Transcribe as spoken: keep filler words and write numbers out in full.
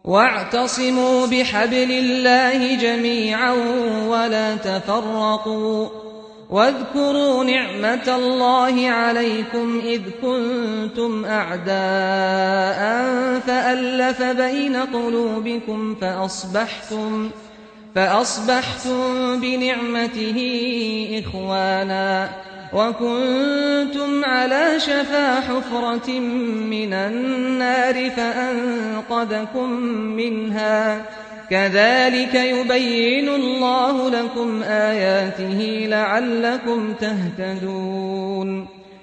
واعتصموا بحبل الله جميعا ولا تفرقوا واذكروا نعمة الله عليكم إذ كنتم أعداء فألف بين قلوبكم فأصبحتم, فأصبحتم بنعمته إخوانا وكنتم على شفا حفرة من النار فأنقذكم منها كذلك يبين الله لكم آياته لعلكم تهتدون